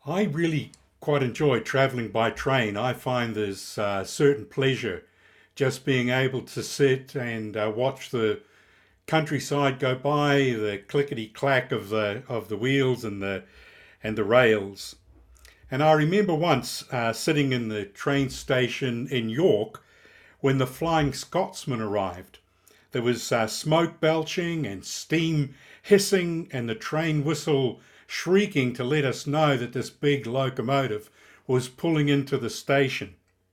I really quite enjoy traveling by train. I find there's a certain pleasure just being able to sit and watch the countryside go by, the clickety clack of the wheels and the rails. And I remember once sitting in the train station in York when the Flying Scotsman arrived. There was smoke belching and steam hissing, and the train whistle shrieking to let us know that this big locomotive was pulling into the station.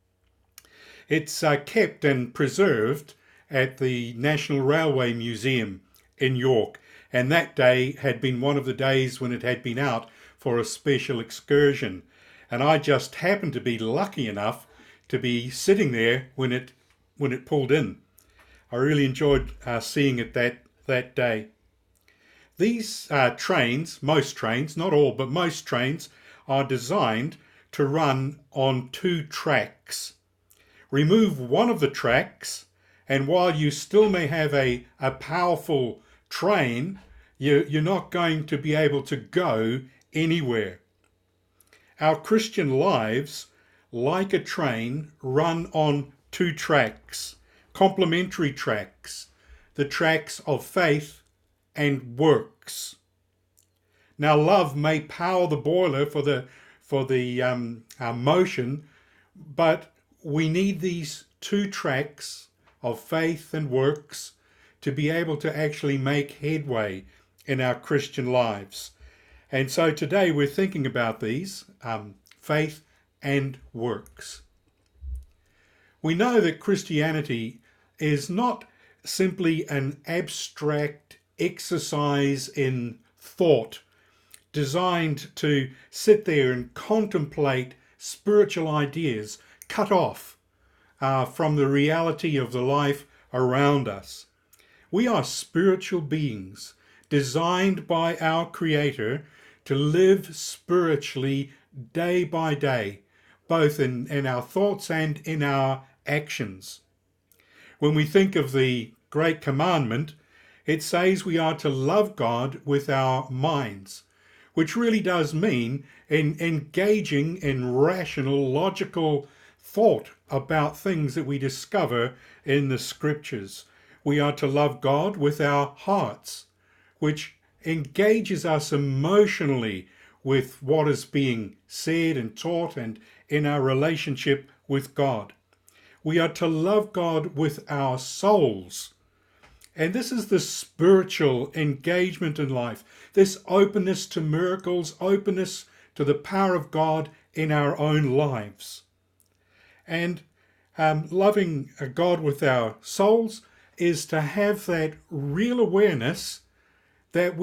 It's kept and preserved at the National Railway Museum in York, and that day had been one of the days when it had been out for a special excursion. And I just happened to be lucky enough to be sitting there when it pulled in. I really enjoyed seeing it that day. These trains, most trains, not all, but most trains, are designed to run on two tracks. Remove one of the tracks, and while you still may have a powerful train, you're not going to be able to go anywhere. Our Christian lives, like a train, run on two tracks, complementary tracks, the tracks of faith and works. Now, love may power the boiler for the motion, but we need these two tracks of faith and works to be able to actually make headway in our Christian lives. And so today we're thinking about these faith and works. We know that Christianity is not simply an abstract exercise in thought designed to sit there and contemplate spiritual ideas cut off from the reality of the life around us. We are spiritual beings designed by our Creator to live spiritually day by day, both in our thoughts and in our actions. When we think of the Great Commandment, it says we are to love God with our minds, which really does mean engaging in rational, logical thought about things that we discover in the scriptures. We are to love God with our hearts, which engages us emotionally with what is being said and taught and in our relationship with God. We are to love God with our souls. And this is the spiritual engagement in life, this openness to miracles, openness to the power of God in our own lives. And loving God with our souls is to have that real awareness that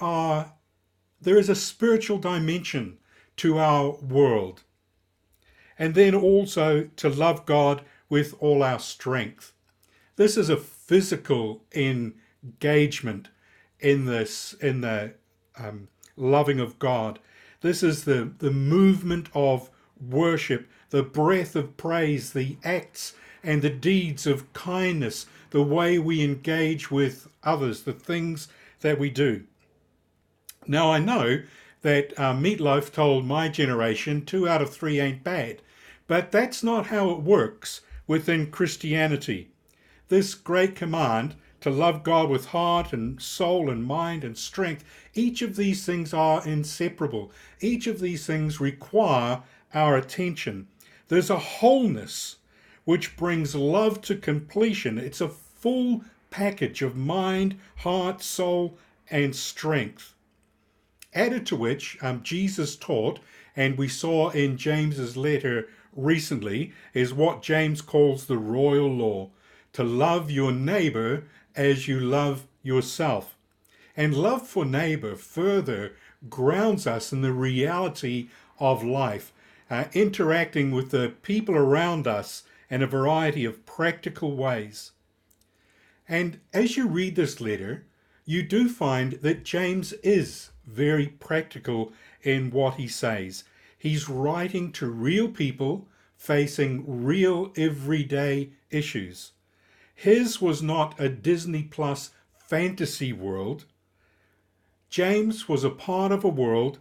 there is a spiritual dimension to our world. And then also to love God with all our strength. This is a physical engagement in the loving of God. This is the movement of worship, the breath of praise, the acts and the deeds of kindness, the way we engage with others, the things that we do. Now, I know that Meatloaf told my generation 2 out of 3 ain't bad, but that's not how it works within Christianity. This great command to love God with heart and soul and mind and strength, each of these things are inseparable. Each of these things require our attention. There's a wholeness which brings love to completion. It's a full package of mind, heart, soul, and strength. Added to which, Jesus taught, and we saw in James's letter recently, is what James calls the royal law, to love your neighbor as you love yourself. And love for neighbor further grounds us in the reality of life, interacting with the people around us in a variety of practical ways. And as you read this letter, you do find that James is very practical in what he says. He's writing to real people facing real everyday issues. His was not a Disney Plus fantasy world. James was a part of a world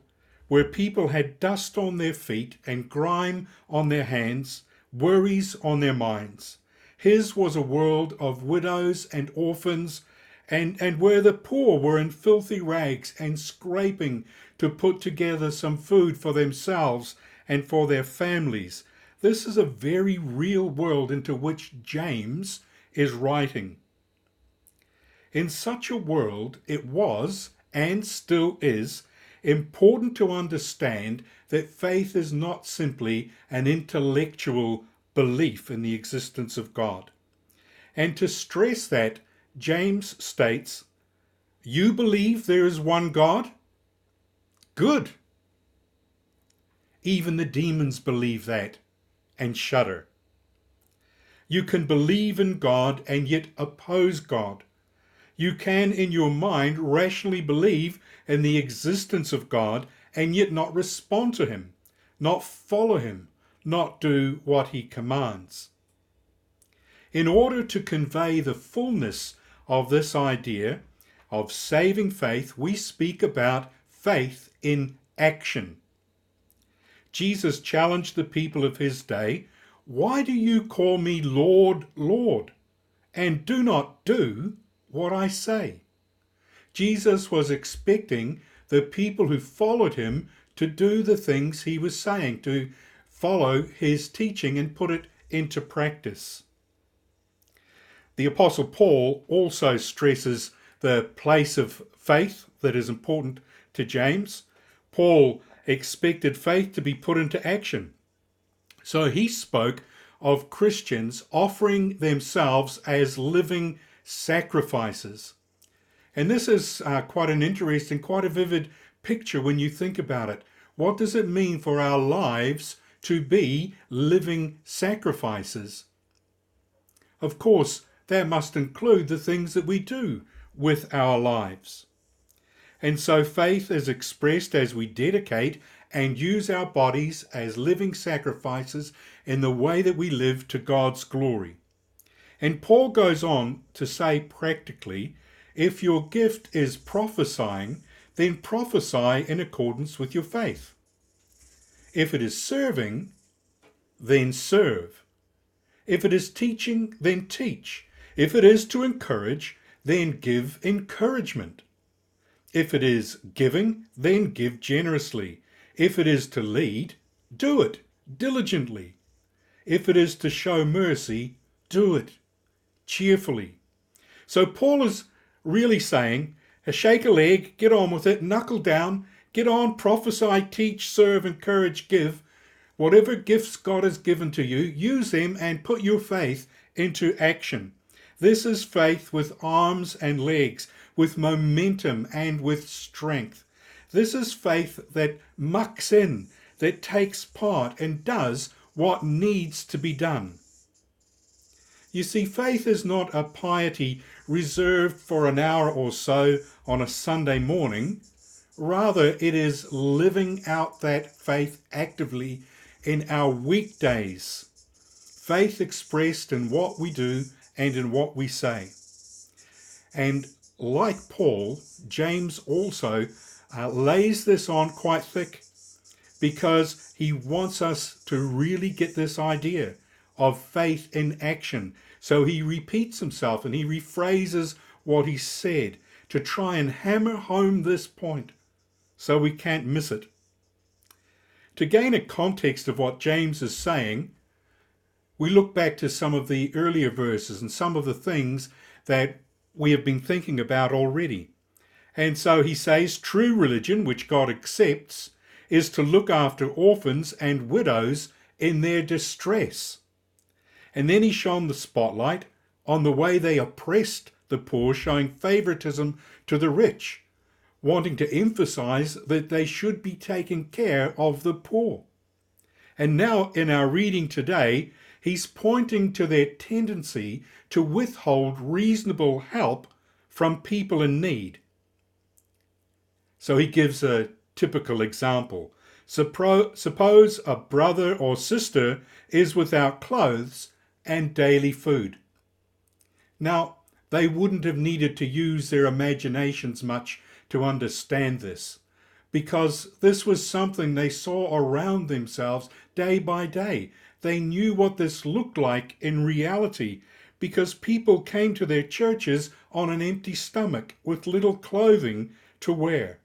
where people had dust on their feet and grime on their hands, worries on their minds. His was a world of widows and orphans, and where the poor were in filthy rags and scraping to put together some food for themselves and for their families. This is a very real world into which James is writing. In such a world, it was, and still is, important to understand that faith is not simply an intellectual belief in the existence of God. And to stress that, James states, "You believe there is one God? Good. Even the demons believe that and shudder." You can believe in God and yet oppose God. You can, in your mind, rationally believe in the existence of God and yet not respond to him, not follow him, not do what he commands. In order to convey the fullness of this idea of saving faith, we speak about faith in action. Jesus challenged the people of his day, "Why do you call me Lord, Lord, and do not do what I say?" Jesus was expecting the people who followed him to do the things he was saying, to follow his teaching and put it into practice. The Apostle Paul also stresses the place of faith that is important to James. Paul expected faith to be put into action. So he spoke of Christians offering themselves as living sacrifices. And this is quite an interesting, quite a vivid picture when you think about it. What does it mean for our lives to be living sacrifices? Of course, that must include the things that we do with our lives. And so faith is expressed as we dedicate and use our bodies as living sacrifices in the way that we live to God's glory. And Paul goes on to say practically, if your gift is prophesying, then prophesy in accordance with your faith. If it is serving, then serve. If it is teaching, then teach. If it is to encourage, then give encouragement. If it is giving, then give generously. If it is to lead, do it diligently. If it is to show mercy, do it cheerfully. So Paul is really saying, shake a leg, get on with it, knuckle down, get on, prophesy, teach, serve, encourage, give. Whatever gifts God has given to you, use them and put your faith into action. This is faith with arms and legs, with momentum and with strength. This is faith that mucks in, that takes part and does what needs to be done. You see, faith is not a piety reserved for an hour or so on a Sunday morning. Rather, it is living out that faith actively in our weekdays. Faith expressed in what we do and in what we say. And like Paul, James also lays this on quite thick because he wants us to really get this idea of faith in action. So he repeats himself and he rephrases what he said to try and hammer home this point so we can't miss it. To gain a context of what James is saying, we look back to some of the earlier verses and some of the things that we have been thinking about already. And so he says, true religion, which God accepts, is to look after orphans and widows in their distress. And then he shone the spotlight on the way they oppressed the poor, showing favoritism to the rich, wanting to emphasize that they should be taking care of the poor. And now in our reading today, he's pointing to their tendency to withhold reasonable help from people in need. So he gives a typical example. Suppose a brother or sister is without clothes and daily food. Now, they wouldn't have needed to use their imaginations much to understand this, because this was something they saw around themselves day by day. They knew what this looked like in reality because people came to their churches on an empty stomach with little clothing to wear.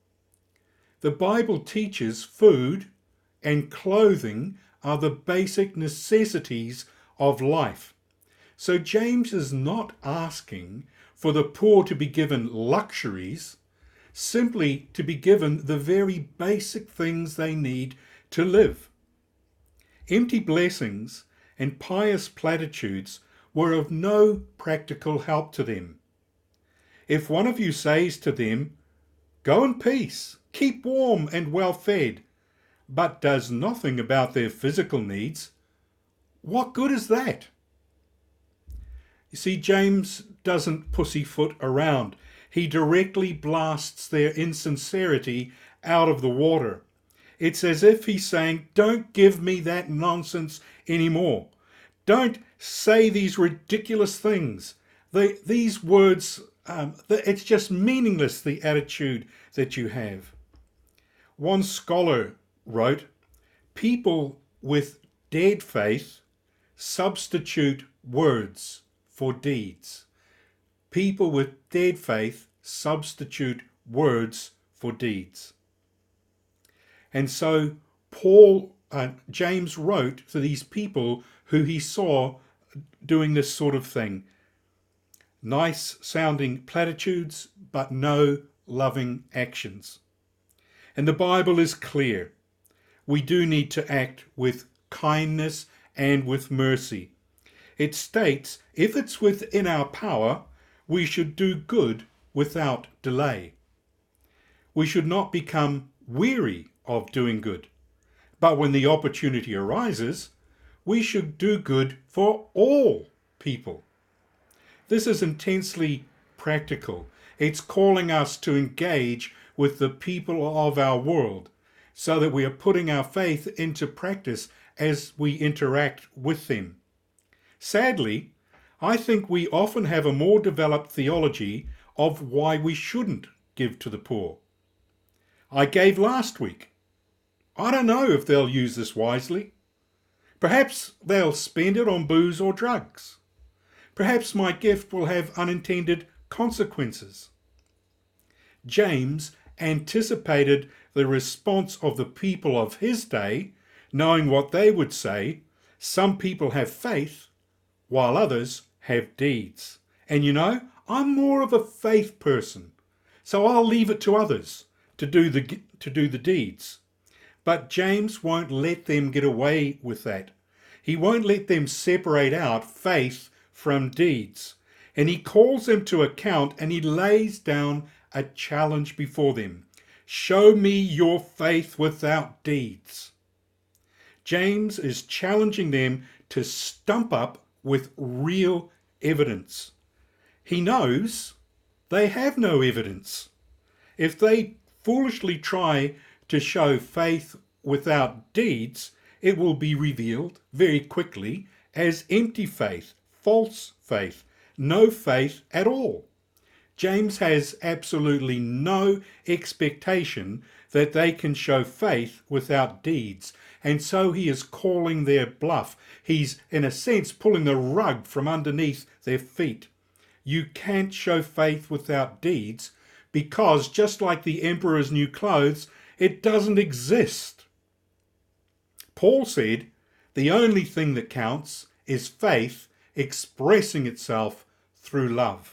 The Bible teaches food and clothing are the basic necessities of life. So James is not asking for the poor to be given luxuries, simply to be given the very basic things they need to live. Empty blessings and pious platitudes were of no practical help to them. If one of you says to them, "Go in peace, keep warm and well fed," but does nothing about their physical needs, what good is that? You see, James doesn't pussyfoot around. He directly blasts their insincerity out of the water. It's as if he's saying, don't give me that nonsense anymore. Don't say these ridiculous things. These words, it's just meaningless, the attitude that you have. One scholar wrote, people with dead faith substitute words for deeds. People with dead faith substitute words for deeds. And so James wrote to these people who he saw doing this sort of thing. Nice sounding platitudes, but no loving actions. And the Bible is clear. We do need to act with kindness and with mercy. It states, if it's within our power, we should do good without delay. We should not become weary of doing good. But when the opportunity arises, we should do good for all people. This is intensely practical. It's calling us to engage with the people of our world so that we are putting our faith into practice as we interact with them. Sadly, I think we often have a more developed theology of why we shouldn't give to the poor. I gave last week. I don't know if they'll use this wisely. Perhaps they'll spend it on booze or drugs. Perhaps my gift will have unintended consequences. James anticipated the response of the people of his day, knowing what they would say. Some people have faith, while others have deeds. And you know, I'm more of a faith person, so I'll leave it to others to do the deeds. But James won't let them get away with that. He won't let them separate out faith from deeds. And he calls them to account and he lays down a challenge before them. Show me your faith without deeds. James is challenging them to stump up with real evidence. He knows they have no evidence. If they foolishly try to show faith without deeds, it will be revealed very quickly as empty faith, false faith, no faith at all. James has absolutely no expectation that they can show faith without deeds, and so he is calling their bluff. He's, in a sense, pulling the rug from underneath their feet. You can't show faith without deeds because, just like the emperor's new clothes, it doesn't exist. Paul said, the only thing that counts is faith expressing itself through love.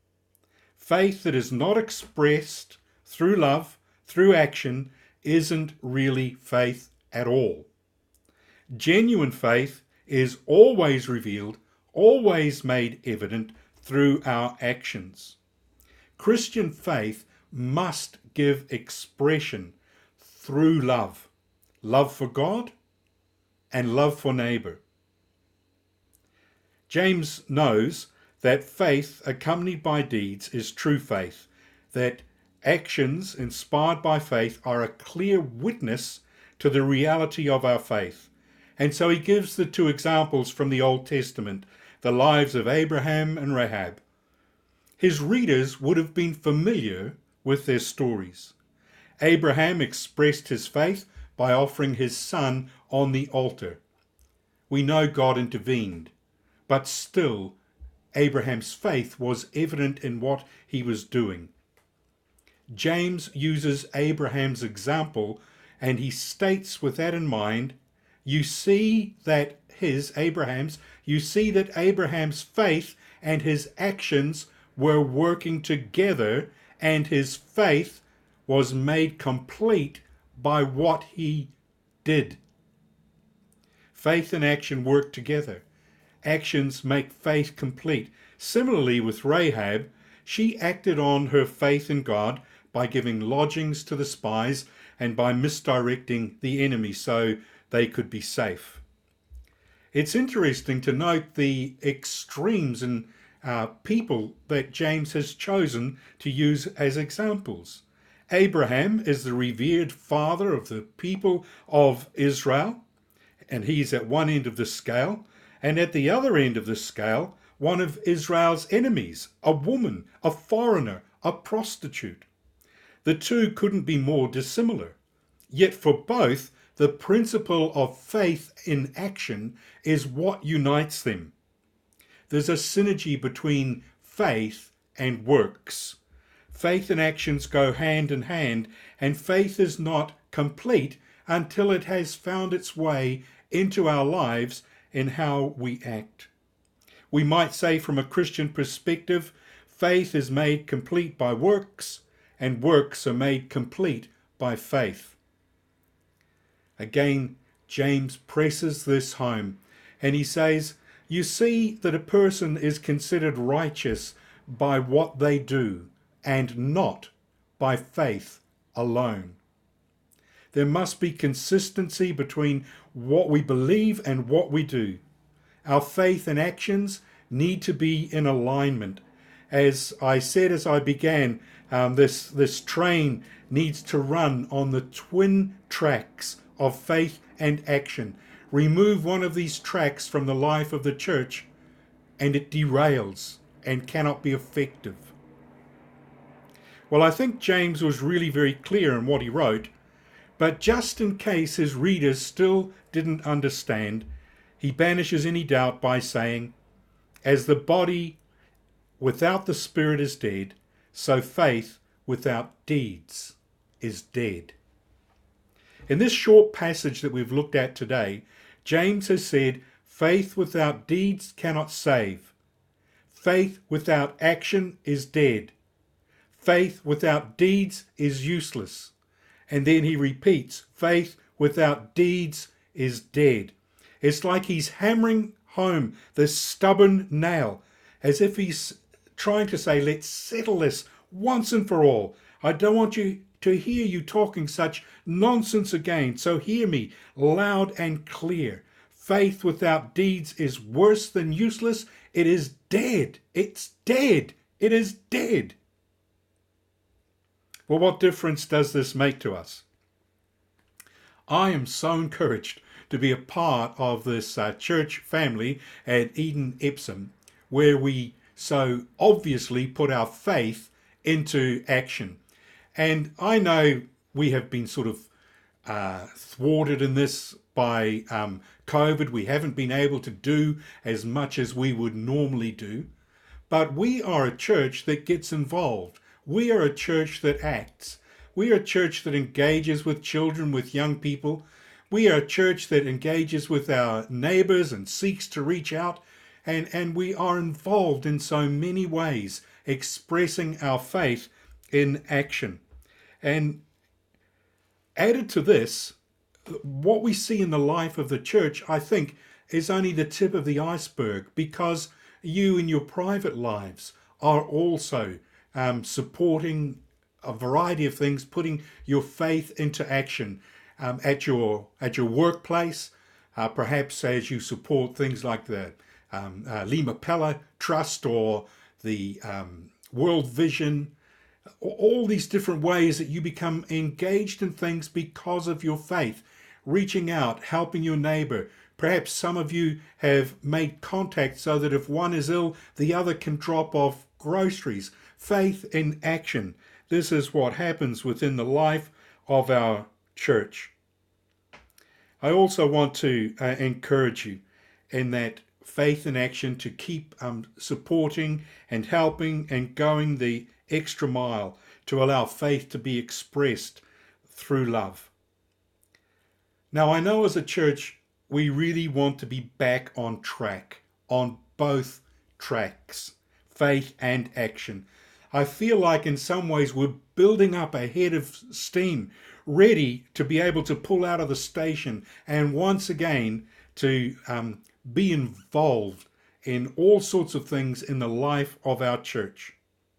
Faith that is not expressed through love, through action, isn't really faith at all. Genuine faith is always revealed, always made evident through our actions. Christian faith must give expression through love. Love for God and love for neighbour. James knows that faith accompanied by deeds is true faith, that actions inspired by faith are a clear witness to the reality of our faith. And so he gives the two examples from the Old Testament, the lives of Abraham and Rahab. His readers would have been familiar with their stories. Abraham expressed his faith by offering his son on the altar. We know God intervened, but still Abraham's faith was evident in what he was doing. James uses Abraham's example, and he states with that in mind, you see that Abraham's faith and his actions were working together, and his faith was made complete by what he did. Faith and action work together. Actions make faith complete. Similarly with Rahab, she acted on her faith in God by giving lodgings to the spies and by misdirecting the enemy so they could be safe. It's interesting to note the extremes in people that James has chosen to use as examples. Abraham is the revered father of the people of Israel, and he's at one end of the scale, and at the other end of the scale, one of Israel's enemies, a woman, a foreigner, a prostitute. The two couldn't be more dissimilar. Yet for both, the principle of faith in action is what unites them. There's a synergy between faith and works. Faith and actions go hand in hand, and faith is not complete until it has found its way into our lives in how we act. We might say from a Christian perspective, faith is made complete by works, and works are made complete by faith. Again, James presses this home, and he says, you see that a person is considered righteous by what they do, and not by faith alone. There must be consistency between what we believe and what we do. Our faith and actions need to be in alignment. As I said as I began, this train needs to run on the twin tracks of faith and action. Remove one of these tracks from the life of the church and it derails and cannot be effective. Well, I think James was really very clear in what he wrote, but just in case his readers still didn't understand, he banishes any doubt by saying, as the body without the spirit is dead, so faith without deeds is dead. In this short passage that we've looked at today, James has said, faith without deeds cannot save. Faith without action is dead. Faith without deeds is useless. And then he repeats, faith without deeds is dead. It's like he's hammering home this stubborn nail, as if he's trying to say, let's settle this once and for all. I don't want you to hear you talking such nonsense again, so hear me loud and clear. Faith without deeds is worse than useless. It is dead. It's dead. It is dead. Well, what difference does this make to us? I am so encouraged to be a part of this church family at Eden Epsom, where we so obviously put our faith into action. And I know we have been sort of thwarted in this by COVID. We haven't been able to do as much as we would normally do. But we are a church that gets involved. We are a church that acts. We are a church that engages with children, with young people. We are a church that engages with our neighbors and seeks to reach out. And we are involved in so many ways, expressing our faith in action. And added to this, what we see in the life of the church, I think, is only the tip of the iceberg, because you in your private lives are also supporting a variety of things, putting your faith into action at your workplace, perhaps as you support things like the Lima Pella Trust or the World Vision, all these different ways that you become engaged in things because of your faith, reaching out, helping your neighbor. Perhaps some of you have made contact so that if one is ill, the other can drop off groceries. Faith in action. This is what happens within the life of our church. I also want to encourage you in that faith in action to keep supporting and helping and going the extra mile to allow faith to be expressed through love. Now, I know as a church, we really want to be back on track, on both tracks, faith and action. I feel like in some ways we're building up a head of steam, ready to be able to pull out of the station and once again to be involved in all sorts of things in the life of our church.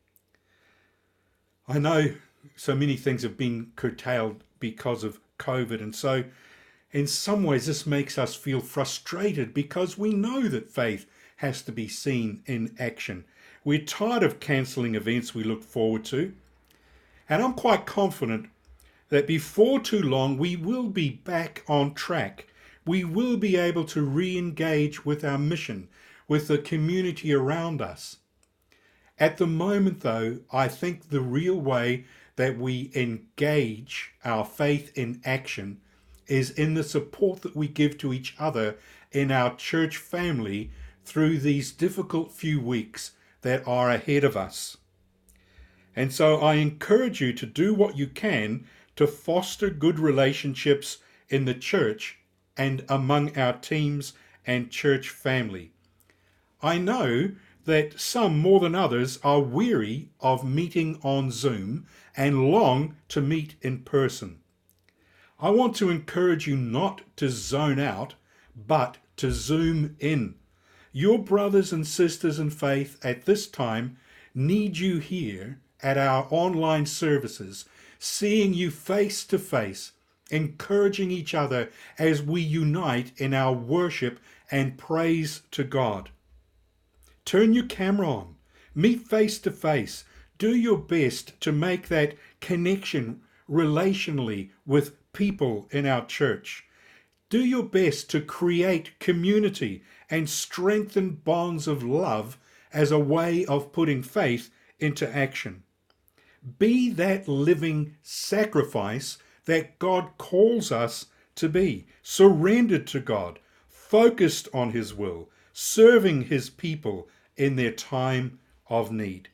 I know so many things have been curtailed because of COVID, and so in some ways this makes us feel frustrated because we know that faith has to be seen in action. We're tired of cancelling events we look forward to, and I'm quite confident that before too long we will be back on track. We will be able to re-engage with our mission, with the community around us. At the moment, though, I think the real way that we engage our faith in action is in the support that we give to each other in our church family through these difficult few weeks that are ahead of us. And so I encourage you to do what you can to foster good relationships in the church and among our teams and church family. I know that some more than others are weary of meeting on Zoom and long to meet in person. I want to encourage you not to zone out, but to zoom in. Your brothers and sisters in faith at this time need you here at our online services, seeing you face to face, encouraging each other as we unite in our worship and praise to God. Turn your camera on, meet face to face, do your best to make that connection relationally with people in our church. Do your best to create community and strengthen bonds of love as a way of putting faith into action. Be that living sacrifice that God calls us to be, surrendered to God, focused on His will, serving His people in their time of need.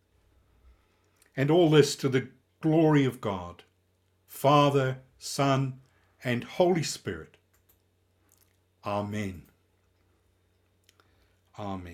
And all this to the glory of God, Father, Son, and Holy Spirit. Amen. Amen.